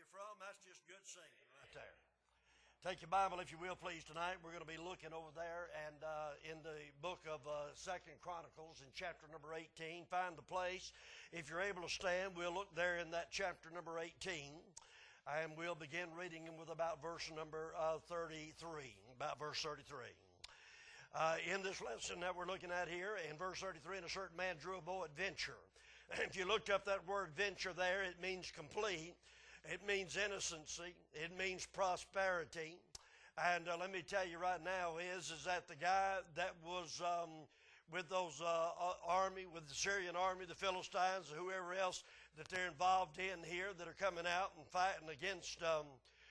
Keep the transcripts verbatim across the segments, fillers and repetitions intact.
from, that's just good singing right there. Take your Bible, if you will, please, tonight. We're going to be looking over there and uh, in the book of uh, Second Chronicles in chapter number eighteen. Find the place. If you're able to stand, we'll look there in that chapter number eighteen. And we'll begin reading with about verse number uh, thirty-three. About verse thirty-three. Uh, in this lesson that we're looking at here, in verse thirty-three, and a certain man drew a bow at venture. And if you looked up that word venture there, it means complete. It means innocency. It means prosperity. And uh, let me tell you right now is, is that the guy that was um, with those uh, army, with the Syrian army, the Philistines, whoever else that they're involved in here that are coming out and fighting against um,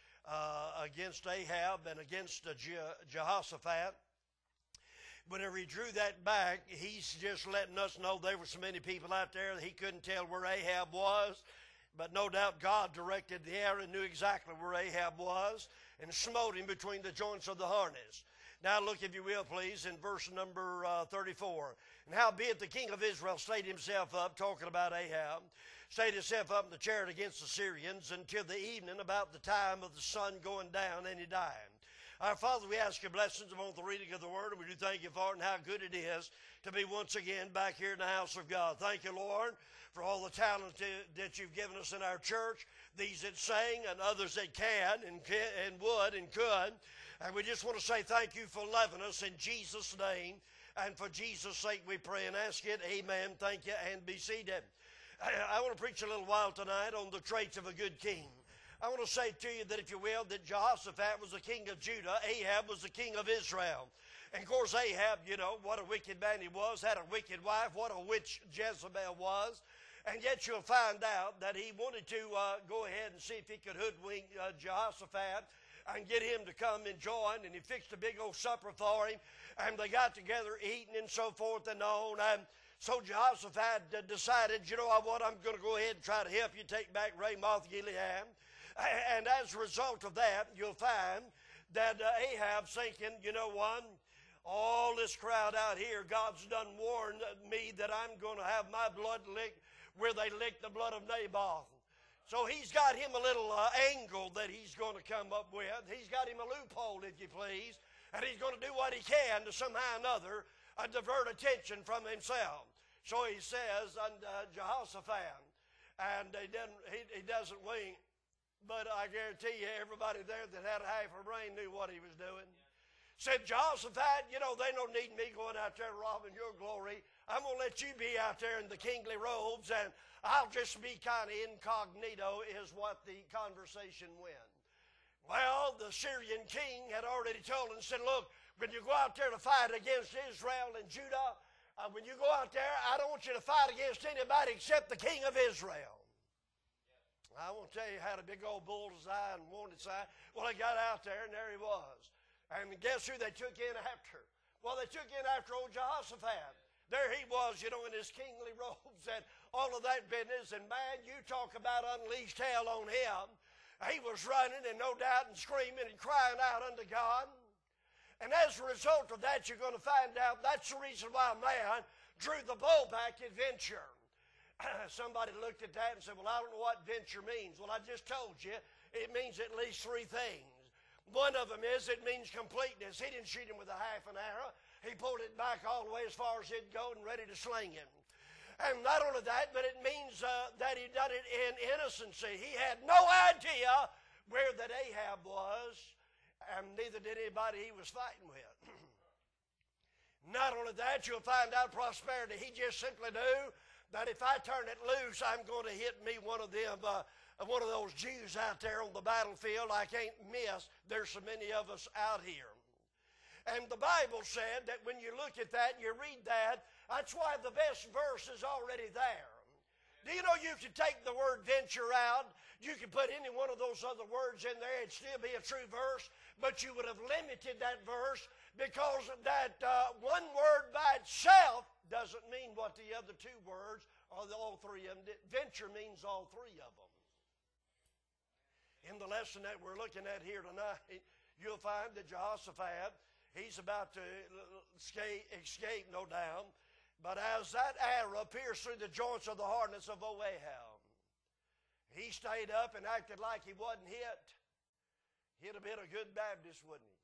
uh, against Ahab and against uh, Je- Jehoshaphat. Whenever he drew that back, he's just letting us know there were so many people out there that he couldn't tell where Ahab was. But no doubt God directed the arrow and knew exactly where Ahab was and smote him between the joints of the harness. Now look, if you will, please, in verse number uh, thirty-four. And howbeit the king of Israel stayed himself up, talking about Ahab, stayed himself up in the chariot against the Syrians until the evening, about the time of the sun going down, and he died. Our Father, we ask your blessings upon the reading of the Word, and we do thank you for it and how good it is to be once again back here in the house of God. Thank you, Lord, for all the talent that you've given us in our church, these that sing and others that can and, can and would and could. And we just want to say thank you for loving us in Jesus' name, and for Jesus' sake we pray and ask it. Amen. Thank you, and be seated. I, I want to preach a little while tonight on the traits of a good king. I want to say to you that, if you will, that Jehoshaphat was the king of Judah. Ahab was the king of Israel. And, of course, Ahab, you know, what a wicked man he was, had a wicked wife, what a witch Jezebel was. And yet you'll find out that he wanted to uh, go ahead and see if he could hoodwink uh, Jehoshaphat and get him to come and join. And he fixed a big old supper for him. And they got together eating and so forth and on. And so Jehoshaphat uh, decided, you know what, I'm going to go ahead and try to help you take back Ramoth Gilead. And as a result of that, you'll find that uh, Ahab's thinking, you know what, all this crowd out here, God's done warned me that I'm going to have my blood licked where they licked the blood of Naboth. So he's got him a little uh, angle that he's going to come up with. He's got him a loophole, if you please, and he's going to do what he can to somehow or another uh, divert attention from himself. So he says unto uh, Jehoshaphat, and he doesn't, he, he doesn't wink. But I guarantee you, everybody there that had a half a brain knew what he was doing. Said, Jehoshaphat, you know, they don't need me going out there robbing your glory. I'm going to let you be out there in the kingly robes, and I'll just be kind of incognito, is what the conversation went. Well, the Syrian king had already told him, said, look, when you go out there to fight against Israel and Judah, uh, when you go out there, I don't want you to fight against anybody except the king of Israel. I won't tell you, had a big old bull's eye and wanted eye. Well, they got out there, and there he was. And guess who they took in after? Well, they took in after old Jehoshaphat. There he was, you know, in his kingly robes and all of that business. And, man, you talk about unleashed hell on him. He was running and no doubt and screaming and crying out unto God. And as a result of that, you're going to find out that's the reason why man drew the bow back at venture. Somebody looked at that and said, well, I don't know what venture means. Well, I just told you it means at least three things. One of them is it means completeness. He didn't shoot him with a half an arrow. He pulled it back all the way as far as it'd go and ready to sling him. And not only that, but it means uh, that he done it in innocency. He had no idea where that Ahab was, and neither did anybody he was fighting with. Not only that, you'll find out prosperity. He just simply knew that if I turn it loose, I'm going to hit me one of them, uh, one of those Jews out there on the battlefield I can't miss. There's so many of us out here. And the Bible said that when you look at that and you read that, that's why the best verse is already there. Do you know you could take the word venture out? You could put any one of those other words in there, it'd still be a true verse, but you would have limited that verse because that uh, one word by itself doesn't mean what the other two words or the all three of them did. Venture means all three of them. In the lesson that we're looking at here tonight, you'll find that Jehoshaphat, he's about to escape, escape, no doubt. But as that arrow pierced through the joints of the harness of Ahab, he he stayed up and acted like he wasn't hit, he'd have been a good Baptist, wouldn't he?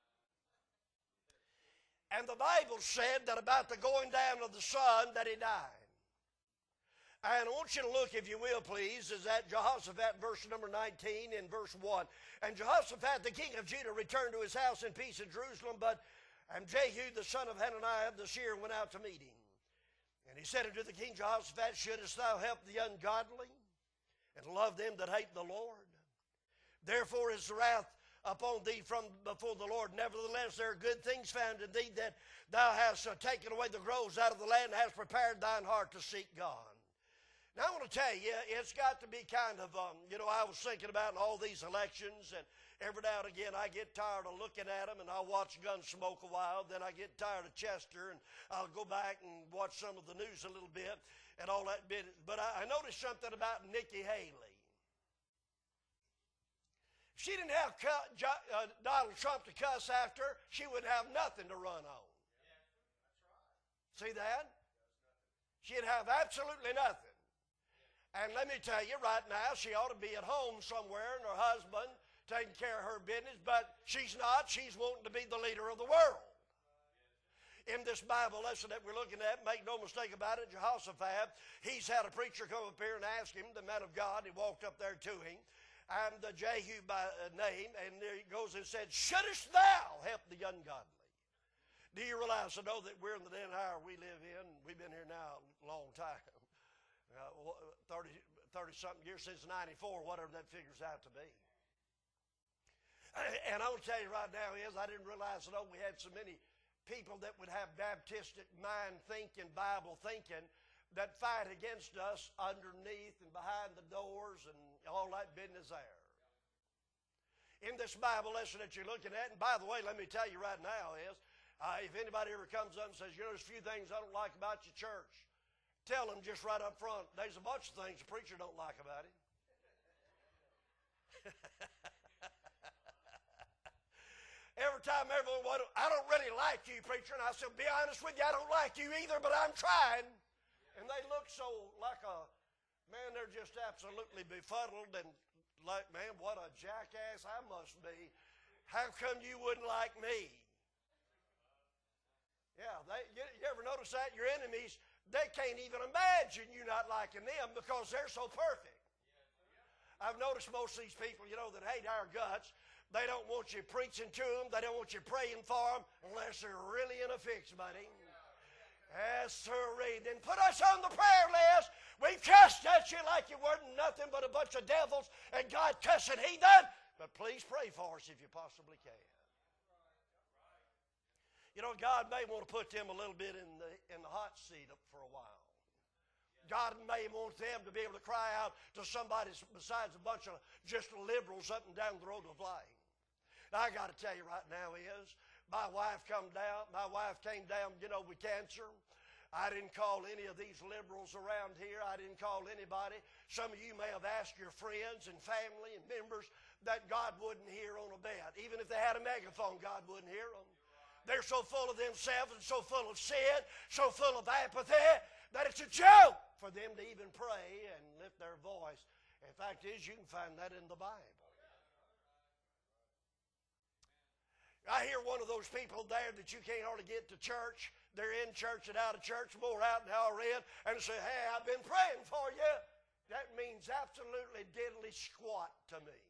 And the Bible said that about the going down of the sun that he died. And I want you to look, if you will, please, is that Jehoshaphat, verse number nineteen in verse one. And Jehoshaphat, the king of Judah, returned to his house in peace in Jerusalem, but and Jehu, the son of Hananiah, the seer, went out to meet him. And he said unto the king Jehoshaphat, shouldest thou help the ungodly and love them that hate the Lord? Therefore is the wrath upon thee from before the Lord. Nevertheless, there are good things found in thee, that thou hast uh, taken away the groves out of the land, and hast prepared thine heart to seek God. Now, I want to tell you, it's got to be kind of, um, you know, I was thinking about in all these elections, and every now and again I get tired of looking at them, and I'll watch Gunsmoke a while. Then I get tired of Chester, and I'll go back and watch some of the news a little bit and all that bit. But I, I noticed something about Nikki Haley. If she didn't have uh, Donald Trump to cuss after, she wouldn't have nothing to run on. See that? She'd have absolutely nothing. And let me tell you right now, she ought to be at home somewhere and her husband taking care of her business, but she's not. She's wanting to be the leader of the world. In this Bible lesson that we're looking at, make no mistake about it, Jehoshaphat, he's had a preacher come up here and ask him, the man of God, he walked up there to him, and the Jehu by name, and there he goes and said, shouldest thou help the ungodly? Do you realize to know that we're in the day and hour we live in? We've been here now a long time. Uh, thirty, thirty-something years since ninety-four, whatever that figures out to be. And I want to tell you right now is I didn't realize, you know, we had so many people that would have Baptistic mind thinking, Bible thinking, that fight against us underneath and behind the doors and all that business there. In this Bible lesson that you're looking at, and by the way, let me tell you right now is, uh, if anybody ever comes up and says, you know, there's a few things I don't like about your church, tell them just right up front, there's a bunch of things the preacher don't like about it. Every time everyone, I don't really like you, preacher, and I said, be honest with you, I don't like you either, but I'm trying. And they look so like a, man, they're just absolutely befuddled and like, man, what a jackass I must be. How come you wouldn't like me? Yeah, they, you, you ever notice that? Your enemies, they can't even imagine you not liking them because they're so perfect. I've noticed most of these people, you know, that hate our guts, they don't want you preaching to them, they don't want you praying for them unless they're really in a fix, buddy. Yes, sirree. Then put us on the prayer list. We've cussed at you like you weren't nothing but a bunch of devils and God cussing heathen. But please pray for us if you possibly can. You know, God may want to put them a little bit in the, in the hot seat for a while. God may want them to be able to cry out to somebody besides a bunch of just liberals up and down the road of life. Now, I got to tell you right now is, my wife come down, my wife came down, you know, with cancer. I didn't call any of these liberals around here. I didn't call anybody. Some of you may have asked your friends and family and members that God wouldn't hear on a bet. Even if they had a megaphone, God wouldn't hear them. They're so full of themselves and so full of sin, so full of apathy, that it's a joke for them to even pray and lift their voice. In fact is, you can find that in the Bible. I hear one of those people there that you can't hardly get to church. They're in church and out of church, more out and out in, and say, hey, I've been praying for you. That means absolutely diddly squat to me.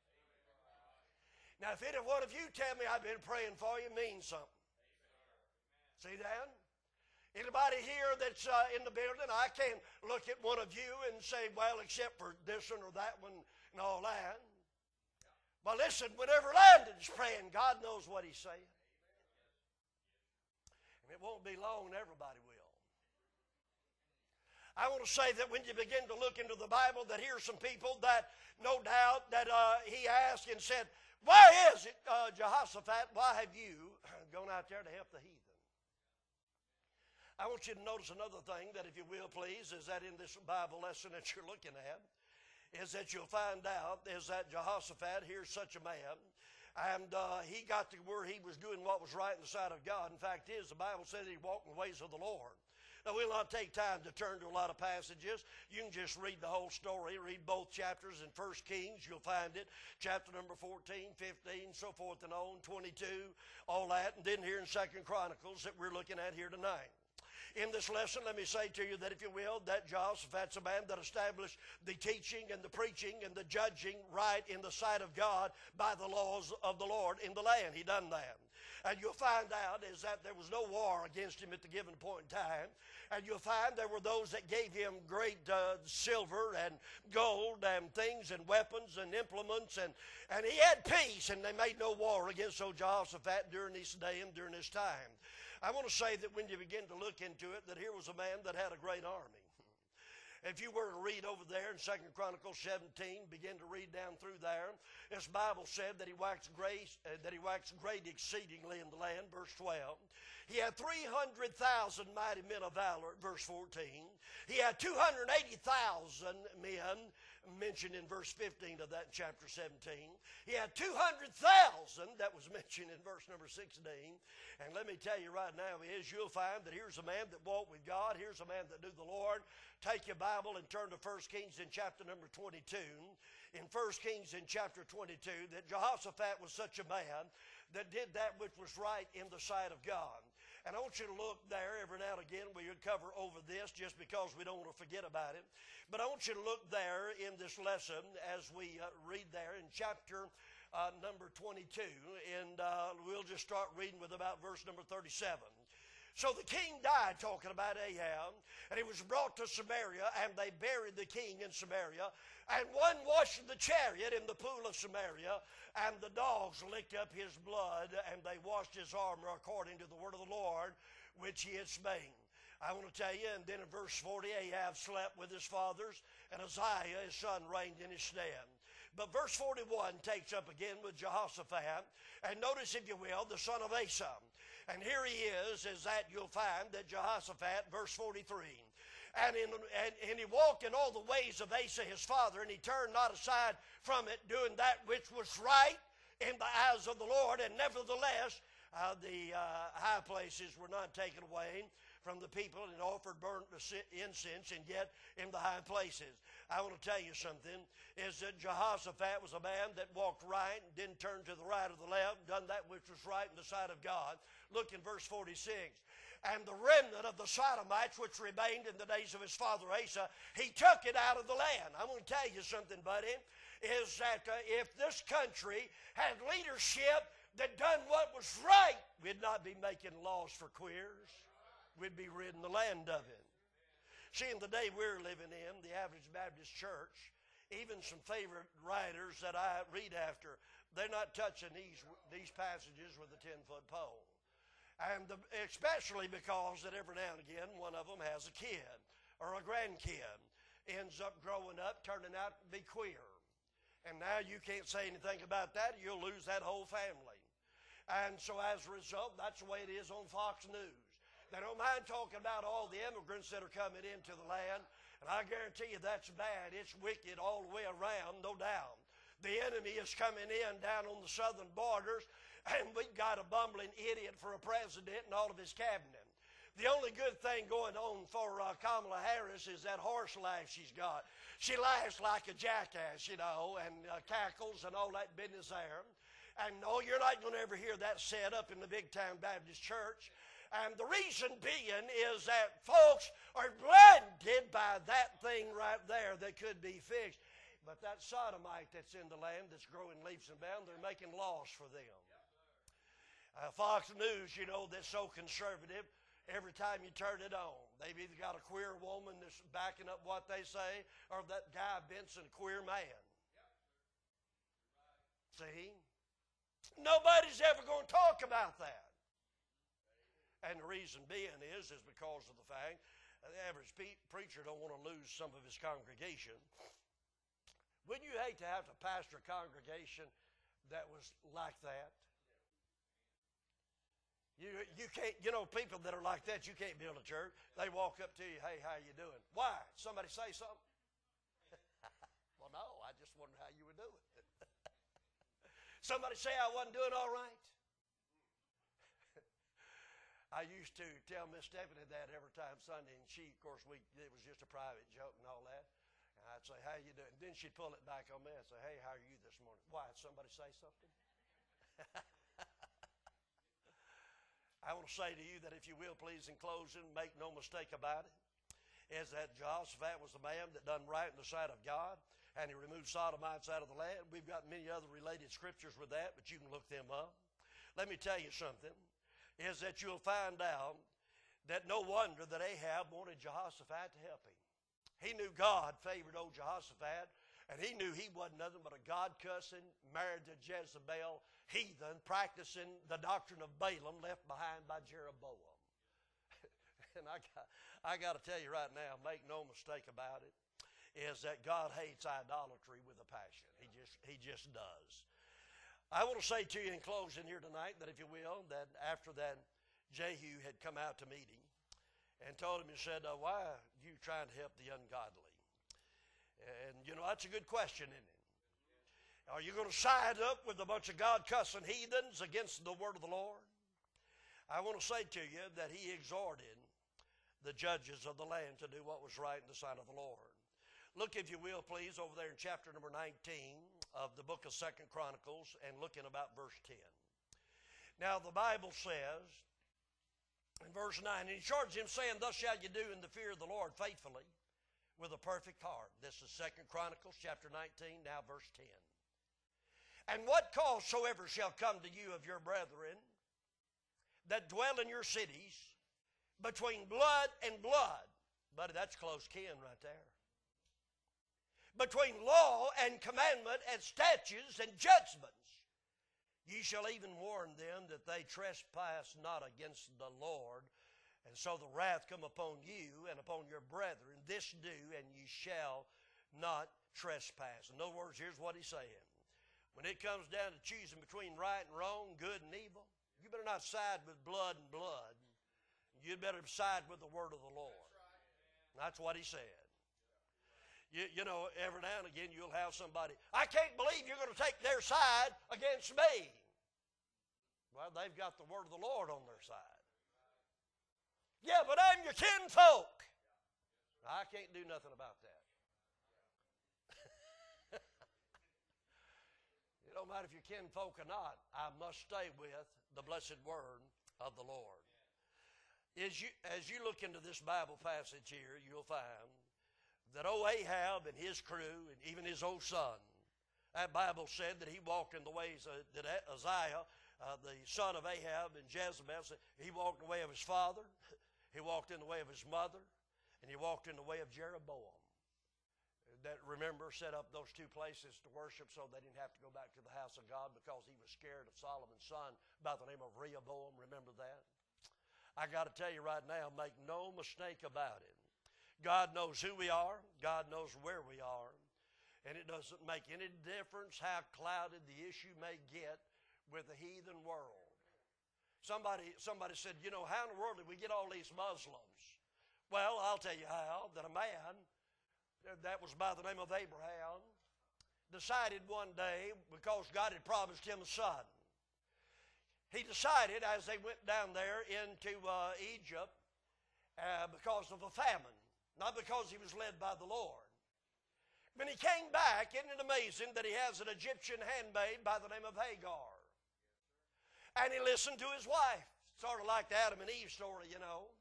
Now, if any one of you tell me I've been praying for you, means something. See that? Anybody here that's uh, in the building, I can't look at one of you and say, well, except for this one or that one and all that. But listen, whenever Landon's praying, God knows what he's saying. And it won't be long, and everybody will. I want to say that when you begin to look into the Bible, that here's some people that, no doubt, that uh, he asked and said, why is it, uh, Jehoshaphat, why have you gone out there to help the heathen? I want you to notice another thing that, if you will, please, is that in this Bible lesson that you're looking at, is that you'll find out is that Jehoshaphat, here's such a man, and uh, he got to where he was doing what was right in the sight of God. In fact, is the Bible says he walked in the ways of the Lord. Now, we'll not take time to turn to a lot of passages. You can just read the whole story. Read both chapters in First Kings. You'll find it. Chapter number fourteen, fifteen, so forth and on, twenty-two, all that. And then here in Second Chronicles that we're looking at here tonight. In this lesson, let me say to you that, if you will, that Jehoshaphat's a man that established the teaching and the preaching and the judging right in the sight of God by the laws of the Lord in the land. He done that. And you'll find out is that there was no war against him at the given point in time. And you'll find there were those that gave him great uh, silver and gold and things and weapons and implements. And, and he had peace, and they made no war against old Jehoshaphat during this day and during this time. I want to say that when you begin to look into it, that here was a man that had a great army. If you were to read over there in Second Chronicles seventeen, begin to read down through there, this Bible said that he waxed great, uh, that he waxed great exceedingly in the land, verse twelve. He had three hundred thousand mighty men of valor, verse fourteen. He had two hundred eighty thousand men, mentioned in verse fifteen of that chapter seventeen. He had two hundred thousand that was mentioned in verse number sixteen. And let me tell you right now is you'll find that here's a man that walked with God. Here's a man that knew the Lord. Take your Bible and turn to First Kings in chapter number twenty-two. In First Kings in chapter twenty-two, that Jehoshaphat was such a man that did that which was right in the sight of God. And I want you to look there every now and again. We would cover over this just because we don't want to forget about it. But I want you to look there in this lesson as we uh, read there in chapter uh, number twenty-two. And uh, we'll just start reading with about verse number thirty-seven. So the king died, talking about Ahab, and he was brought to Samaria, and they buried the king in Samaria. And one washed the chariot in the pool of Samaria, and the dogs licked up his blood, and they washed his armor according to the word of the Lord, which he had smitten. I want to tell you, and then in verse forty, Ahab slept with his fathers, and Uzziah, his son, reigned in his stead. But verse forty-one takes up again with Jehoshaphat, and notice, if you will, the son of Asa. And here he is, is that you'll find that Jehoshaphat, verse forty-three, and, in, and, and he walked in all the ways of Asa his father, and he turned not aside from it, doing that which was right in the eyes of the Lord, and nevertheless uh, the uh, high places were not taken away from the people, and offered burnt incense, and yet in the high places. I want to tell you something, is that Jehoshaphat was a man that walked right and didn't turn to the right or the left, done that which was right in the sight of God. Look in verse forty-six. And the remnant of the Sodomites which remained in the days of his father Asa, he took it out of the land. I'm going to tell you something, buddy, is that uh, if this country had leadership that done what was right, we'd not be making laws for queers. We'd be ridding the land of it. See, in the day we're living in, the average Baptist church, even some favorite writers that I read after, they're not touching these, these passages with a ten-foot pole. And the, especially because that every now and again, one of them has a kid or a grandkid, ends up growing up, turning out to be queer. And now you can't say anything about that, you'll lose that whole family. And so as a result, that's the way it is on Fox News. They don't mind talking about all the immigrants that are coming into the land, and I guarantee you that's bad. It's wicked all the way around, no doubt. The enemy is coming in down on the southern borders, and we've got a bumbling idiot for a president and all of his cabinet. The only good thing going on for uh, Kamala Harris is that horse laugh she's got. She laughs like a jackass, you know, and uh, cackles and all that business there. And no, you're not going to ever hear that said up in the big-time Baptist church. And the reason being is that folks are blinded by that thing right there that could be fixed. But that sodomite that's in the land that's growing leaps and bounds, they're making laws for them. Uh, Fox News, you know, they're so conservative. Every time you turn it on, they've either got a queer woman that's backing up what they say, or that Guy Benson, queer man. See? Nobody's ever going to talk about that. And the reason being is, is because of the fact that the average pe- preacher don't want to lose some of his congregation. Wouldn't you hate to have to pastor a congregation that was like that? You, you can't, you know, people that are like that, you can't build a church. They walk up to you, hey, how you doing? Why? Somebody say something? Well, no, I just wondered how you were doing. Somebody say I wasn't doing all right? I used to tell Miss Stephanie that every time Sunday, and she, of course, we it was just a private joke and all that. And I'd say, "How you doing?" Then she'd pull it back on me and say, "Hey, how are you this morning?" Why? Did somebody say something? I want to say to you that if you will, please, in closing, make no mistake about it, is that Jehoshaphat was the man that done right in the sight of God, and he removed Sodomites out of the land. We've got many other related scriptures with that, but you can look them up. Let me tell you something, is that you'll find out that no wonder that Ahab wanted Jehoshaphat to help him. He knew God favored old Jehoshaphat, and he knew he wasn't nothing but a God-cussing, married to Jezebel, heathen, practicing the doctrine of Balaam left behind by Jeroboam. And I got, I got to tell you right now, make no mistake about it, is that God hates idolatry with a passion. He just, he just does. I want to say to you in closing here tonight that if you will, that after that Jehu had come out to meet him and told him, he said, uh, why are you trying to help the ungodly? And, you know, that's a good question, isn't it? Are you going to side up with a bunch of God-cussing heathens against the word of the Lord? I want to say to you that he exhorted the judges of the land to do what was right in the sight of the Lord. Look, if you will, please, over there in chapter number nineteen of the book of Second Chronicles, and look in about verse ten. Now, the Bible says, in verse nine, and he charged him, saying, thus shall you do in the fear of the Lord faithfully, with a perfect heart. This is Second Chronicles chapter nineteen, now verse ten. And what cause soever shall come to you of your brethren that dwell in your cities between blood and blood, buddy, that's close kin right there. Between law and commandment and statutes and judgments, ye shall even warn them that they trespass not against the Lord, and so the wrath come upon you and upon your brethren. This do, and ye shall not trespass. In other words, here's what he's saying. When it comes down to choosing between right and wrong, good and evil, you better not side with blood and blood. You'd better side with the word of the Lord. That's what he said. You, you know, every now and again you'll have somebody, I can't believe you're going to take their side against me. Well, they've got the word of the Lord on their side. Yeah, but I'm your kinfolk. I can't do nothing about that. It don't matter if you're kinfolk or not. I must stay with the blessed word of the Lord. As you, as you look into this Bible passage here, you'll find that old Ahab and his crew and even his old son, that Bible said that he walked in the ways of, that Uzziah, uh, the son of Ahab and Jezebel, he walked in the way of his father, he walked in the way of his mother, and he walked in the way of Jeroboam. That, remember, set up those two places to worship so they didn't have to go back to the house of God because he was scared of Solomon's son by the name of Rehoboam. Remember that? I got to tell you right now, make no mistake about it. God knows who we are. God knows where we are. And it doesn't make any difference how clouded the issue may get with the heathen world. Somebody, somebody said, you know, how in the world did we get all these Muslims? Well, I'll tell you how, that a man that was by the name of Abraham decided one day, because God had promised him a son, he decided as they went down there into uh, Egypt uh, because of a famine, not because he was led by the Lord. When he came back, isn't it amazing that he has an Egyptian handmaid by the name of Hagar? And he listened to his wife, sort of like the Adam and Eve story, you know.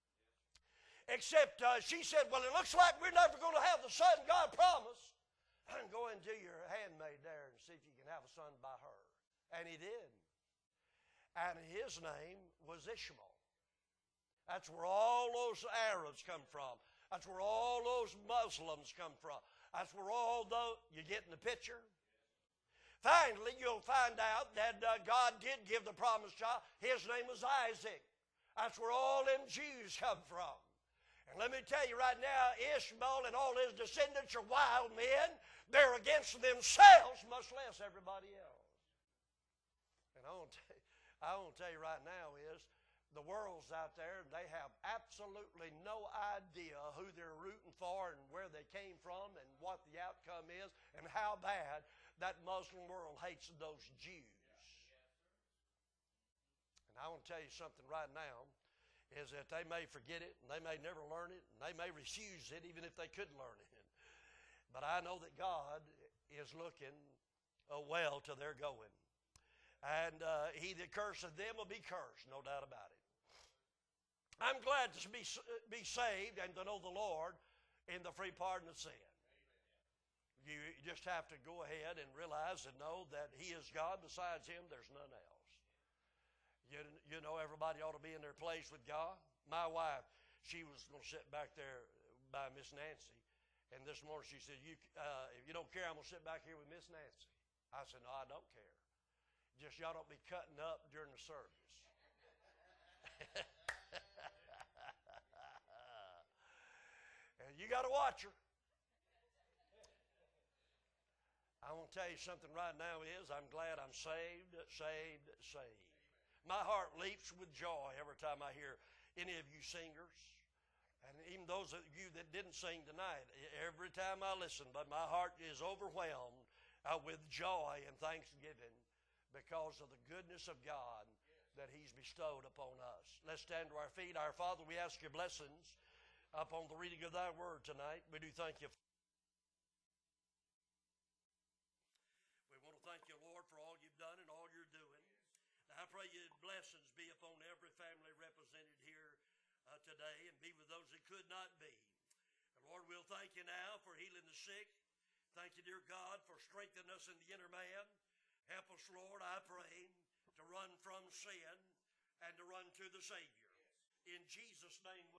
Except uh, she said, well, it looks like we're never going to have the son God promised. Go into your handmaid there and see if you can have a son by her. And he did. And his name was Ishmael. That's where all those Arabs come from. That's where all those Muslims come from. That's where all those, you get in the picture? Finally, you'll find out that uh, God did give the promised child. His name was Isaac. That's where all them Jews come from. And let me tell you right now, Ishmael and all his descendants are wild men. They're against themselves, much less everybody else. And I want to tell you, I want to tell you right now is, the world's out there, and they have absolutely no idea who they're rooting for and where they came from and what the outcome is and how bad that Muslim world hates those Jews. And I want to tell you something right now. is that they may forget it, and they may never learn it, and they may refuse it even if they could learn it. But I know that God is looking uh, well to their going. And uh, he that curseth them will be cursed, no doubt about it. I'm glad to be, be saved and to know the Lord in the free pardon of sin. You just have to go ahead and realize and know that He is God. Besides Him, there's none else. You, you know, everybody ought to be in their place with God. My wife, she was going to sit back there by Miss Nancy. And this morning she said, you, uh, if you don't care, I'm going to sit back here with Miss Nancy. I said, no, I don't care. Just y'all don't be cutting up during the service. And you got to watch her. I want to tell you something right now is I'm glad I'm saved, saved, saved. My heart leaps with joy every time I hear any of you singers, and even those of you that didn't sing tonight. Every time I listen, but my heart is overwhelmed uh, with joy and thanksgiving because of the goodness of God that He's bestowed upon us. Let's stand to our feet. Our Father, we ask Your blessings upon the reading of Thy word tonight. We do thank You. Thank You, Lord, for all You've done and all You're doing. Now, I pray Your blessings be upon every family represented here uh, today and be with those that could not be. And Lord, we'll thank You now for healing the sick. Thank You, dear God, for strengthening us in the inner man. Help us, Lord, I pray, to run from sin and to run to the Savior. In Jesus' name.